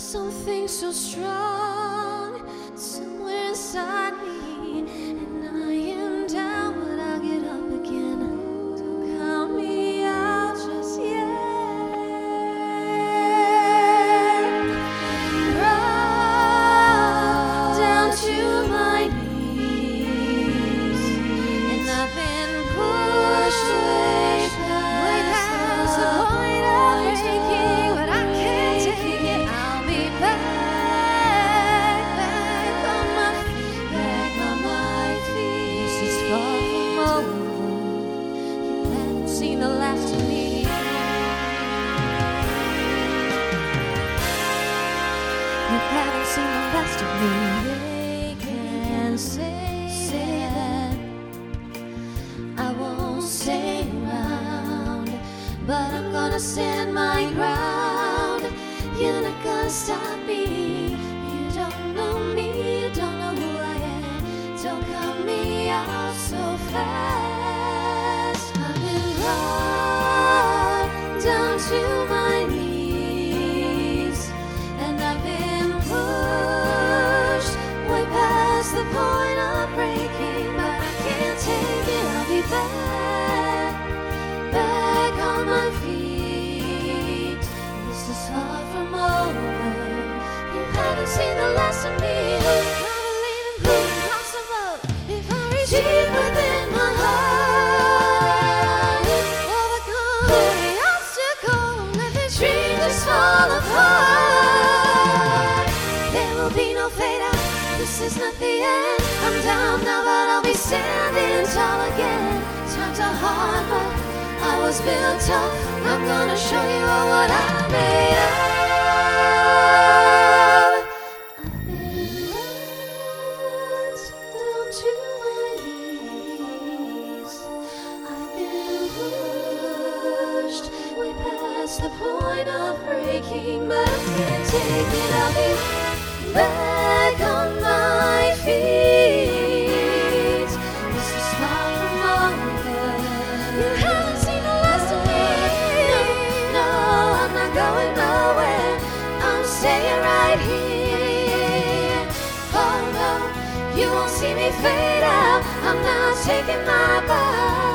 something so strong somewhere inside me, and I am down, but I'll get up again. Don't count me out just yet. Roll down to my knees, and I've been pushed way past the point of breaking, but I can't take it. I'll be back on my feet. This is far from over. You haven't seen the last of me. You haven't seen the last of me. They can say that I won't stay around, but I'm gonna stand my ground. You're not gonna stop me. You don't know me, you don't know who I am. Don't cut me out so fast. I've been brought down to my knees, and I've been pushed way past the point of breaking, but I can't take it. I'll be back on my feet. This is far from over. You haven't seen the last of me. I believe in the impossible. If I reach deep within my heart, overcome the obstacle, let the dream just fall apart. There will be no fade out. This is not the end. I'm down now, but I'll be standing tall again. Times are hard, but I was built tough. I'm gonna show you all what I'm made of. I've been brought down to my knees. I've been pushed way past the point of breaking, but I can't take it. I'll be back on my feet. This is far from over. You haven't seen the last of me. No, I'm not going nowhere. I'm staying right here. Oh no, you won't see me fade out. I'm not taking my bow.